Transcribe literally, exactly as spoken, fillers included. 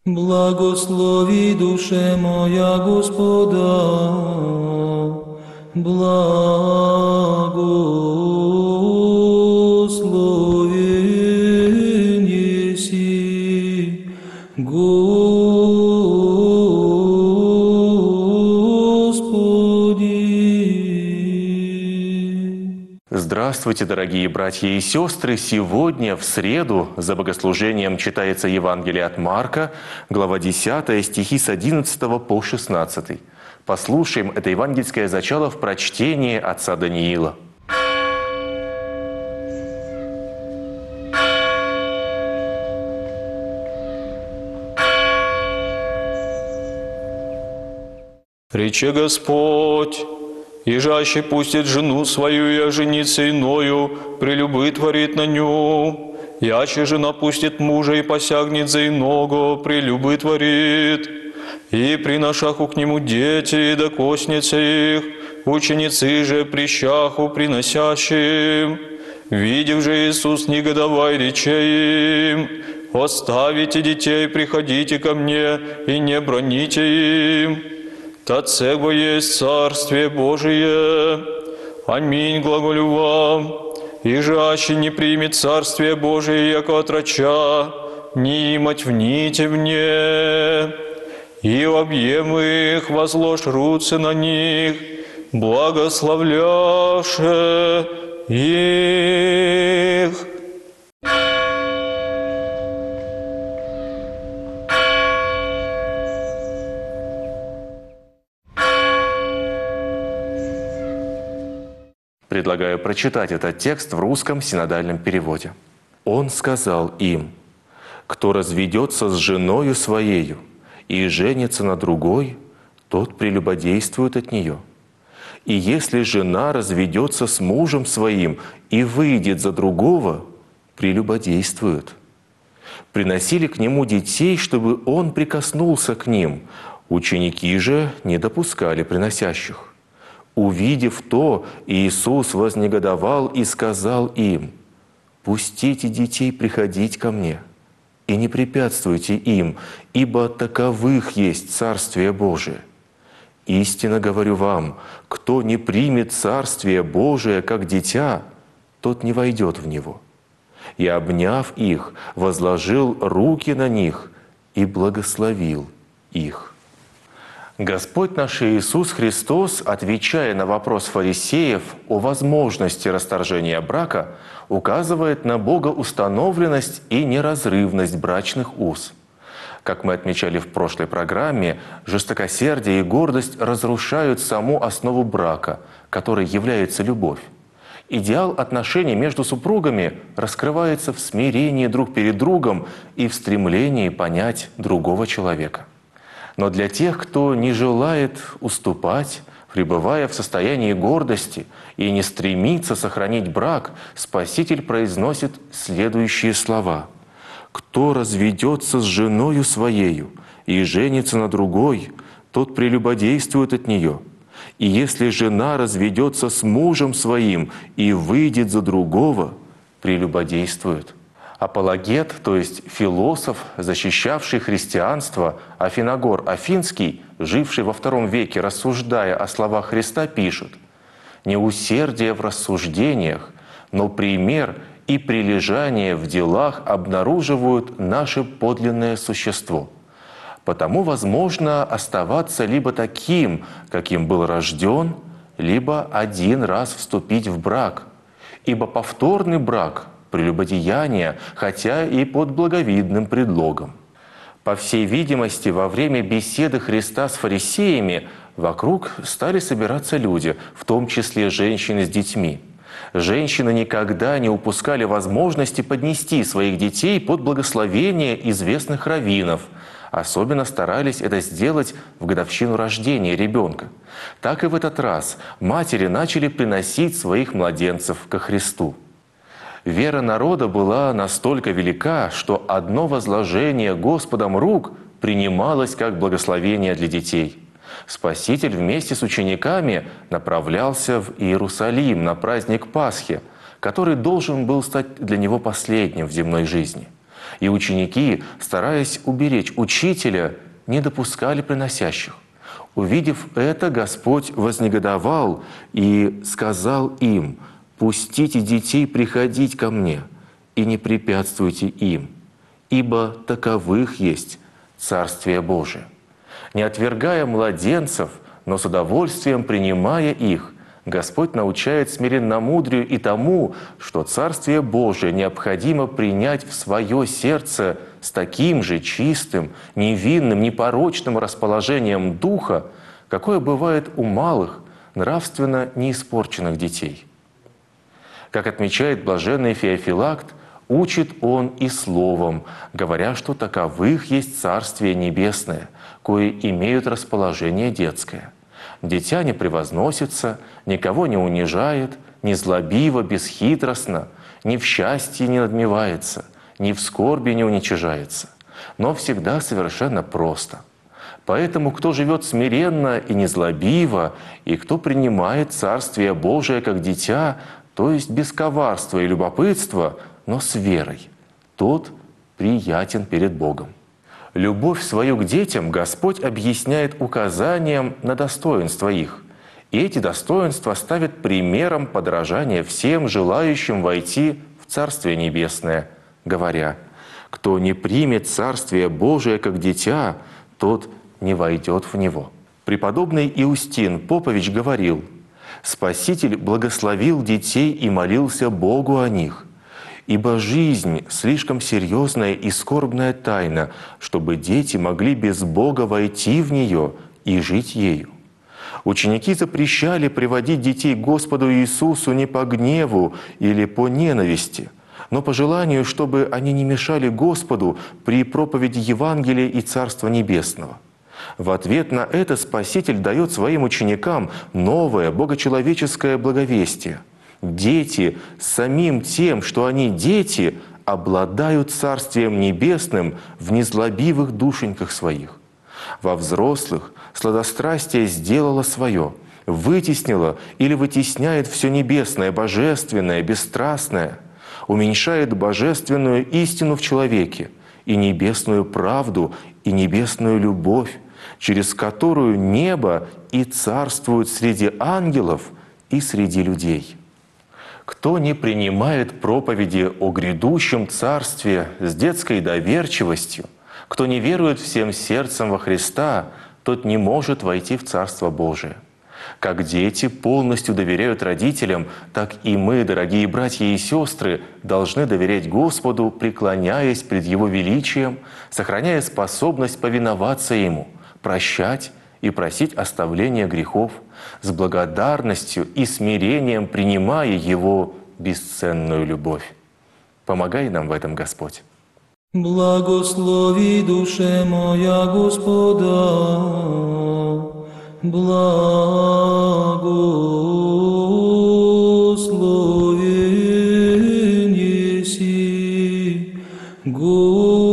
Благослови душе моя Господа, благословен еси, Господи. Здравствуйте, дорогие братья и сестры! Сегодня, в среду, за богослужением читается Евангелие от Марка, глава десятая, стихи с одиннадцатого по шестнадцатый. Послушаем это евангельское зачало в прочтении отца Даниила. Рече Господь: «Ежаще пустит жену свою, и оженится иною, прелюбы творит на ню. Яще жена пустит мужа, и посягнет за иного, прелюбы творит. И приношаху к нему дети, да косница их, ученицы же прищаху приносящим. Видев же Иисус негодовай, рече им: оставите детей, приходите ко мне, и не броните им. Тацего есть Царствие Божие. Аминь, глаголю вам. И жаще не примет Царствие Божие, яко отроча, не имать вните мне. И объем их возложь руцы на них, благословляше их». Предлагаю прочитать этот текст в русском синодальном переводе. «Он сказал им: кто разведется с женою своею и женится на другой, тот прелюбодействует от нее. И если жена разведется с мужем своим и выйдет за другого, прелюбодействует. Приносили к нему детей, чтобы он прикоснулся к ним. Ученики же не допускали приносящих. Увидев то, Иисус вознегодовал и сказал им: «Пустите детей приходить ко мне, и не препятствуйте им, ибо таковых есть Царствие Божие. Истинно говорю вам, кто не примет Царствие Божие как дитя, тот не войдет в него». И, обняв их, возложил руки на них и благословил их. Господь наш Иисус Христос, отвечая на вопрос фарисеев о возможности расторжения брака, указывает на богоустановленность и неразрывность брачных уз. Как мы отмечали в прошлой программе, жестокосердие и гордость разрушают саму основу брака, которой является любовь. Идеал отношений между супругами раскрывается в смирении друг перед другом и в стремлении понять другого человека. Но для тех, кто не желает уступать, пребывая в состоянии гордости и не стремится сохранить брак, Спаситель произносит следующие слова: «Кто разведется с женою своею и женится на другой, тот прелюбодействует от нее. И если жена разведется с мужем своим и выйдет за другого, прелюбодействует». Апологет, то есть философ, защищавший христианство, Афиногор Афинский, живший во втором веке, рассуждая о словах Христа, пишет: «Не усердие в рассуждениях, но пример и прилежание в делах обнаруживают наше подлинное существо. Потому возможно оставаться либо таким, каким был рожден, либо один раз вступить в брак, ибо повторный брак — прелюбодеяние, хотя и под благовидным предлогом». По всей видимости, во время беседы Христа с фарисеями вокруг стали собираться люди, в том числе женщины с детьми. Женщины никогда не упускали возможности поднести своих детей под благословение известных раввинов. Особенно старались это сделать в годовщину рождения ребенка. Так и в этот раз матери начали приносить своих младенцев ко Христу. Вера народа была настолько велика, что одно возложение Господом рук принималось как благословение для детей. Спаситель вместе с учениками направлялся в Иерусалим на праздник Пасхи, который должен был стать для него последним в земной жизни. И ученики, стараясь уберечь учителя, не допускали приносящих. Увидев это, Господь вознегодовал и сказал им: «Пустите детей приходить ко мне, и не препятствуйте им, ибо таковых есть Царствие Божие». Не отвергая младенцев, но с удовольствием принимая их, Господь научает смиренномудрию и тому, что Царствие Божие необходимо принять в свое сердце с таким же чистым, невинным, непорочным расположением духа, какое бывает у малых, нравственно неиспорченных детей. Как отмечает блаженный Феофилакт, учит он и словом, говоря, что таковых есть Царствие Небесное, кое имеют расположение детское. Дитя не превозносится, никого не унижает, не злобиво, бесхитростно, ни в счастье не надмевается, ни в скорби не уничижается, но всегда совершенно просто. Поэтому кто живет смиренно и незлобиво, и кто принимает Царствие Божие как дитя, то есть без коварства и любопытства, но с верой, тот приятен перед Богом. Любовь свою к детям Господь объясняет указанием на достоинства их. И эти достоинства ставят примером подражания всем желающим войти в Царствие Небесное, говоря: «Кто не примет Царствие Божие как дитя, тот не войдет в него». Преподобный Иустин Попович говорил: «Спаситель благословил детей и молился Богу о них, ибо жизнь — слишком серьезная и скорбная тайна, чтобы дети могли без Бога войти в нее и жить ею». Ученики запрещали приводить детей к Господу Иисусу не по гневу или по ненависти, но по желанию, чтобы они не мешали Господу при проповеди Евангелия и Царства Небесного. В ответ на это Спаситель дает своим ученикам новое богочеловеческое благовестие. Дети самим тем, что они дети, обладают Царствием Небесным в незлобивых душеньках своих. Во взрослых сладострастие сделало свое, вытеснило или вытесняет все небесное, божественное, бесстрастное, уменьшает божественную истину в человеке и небесную правду и небесную любовь, через которую небо и царствует среди ангелов и среди людей. Кто не принимает проповеди о грядущем царстве с детской доверчивостью, кто не верует всем сердцем во Христа, тот не может войти в Царство Божие. Как дети полностью доверяют родителям, так и мы, дорогие братья и сестры, должны доверять Господу, преклоняясь пред Его величием, сохраняя способность повиноваться Ему, прощать и просить оставления грехов, с благодарностью и смирением принимая Его бесценную любовь. Помогай нам в этом, Господь. Благослови душе моя Господа, благословен еси, Господи.